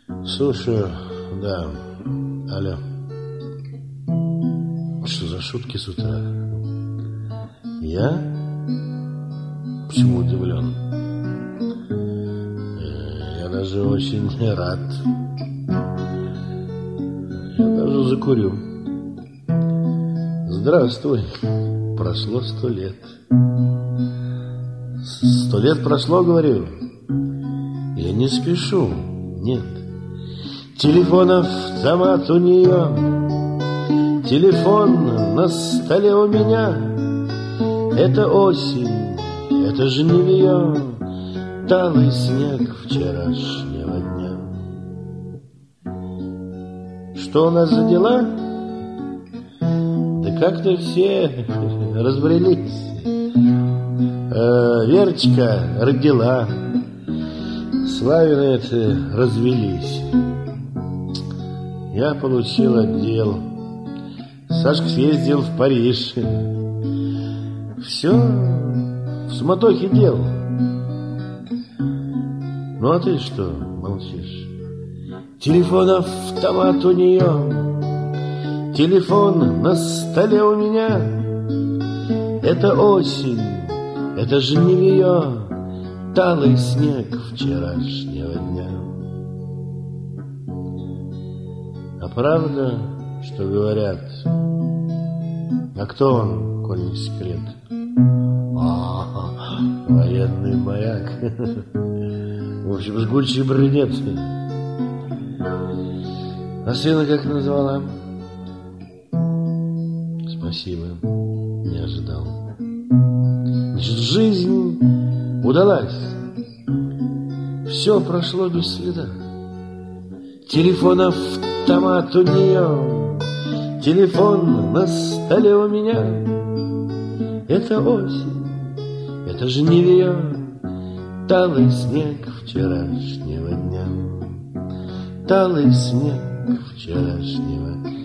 Слушаю, да. Алло. Что за шутки с утра? Я? Почему удивлен? Я даже очень рад. Я даже закурю. Здравствуй. Прошло 100 лет. 100 лет прошло, говорю. Я не спешу, нет. Телефон-автомат у нее, телефон на столе у меня. Это осень, это жнивье, талый снег вчерашнего дня. Что у нас за дела? Да как-то все разбрелись. Верочка родила, Славины это развелись. Я получил отдел, Сашка съездил в Париж. Все в суматохе дел. Ну а ты что молчишь? Телефон-автомат у нее, телефон на столе у меня. Это осень, это жнивье, талый снег вчерашнего дня. А правда, что говорят? А кто он, коль не секрет? Военный моряк. В общем, жгучий брюнет. А сына как назвала? Спасибо, не ожидал. Значит, жизнь удалась. Все прошло без следа. Телефон-автомат у нее, телефон на столе у меня. Это осень, это жнивье, талый снег вчерашнего дня. Талый снег вчерашнего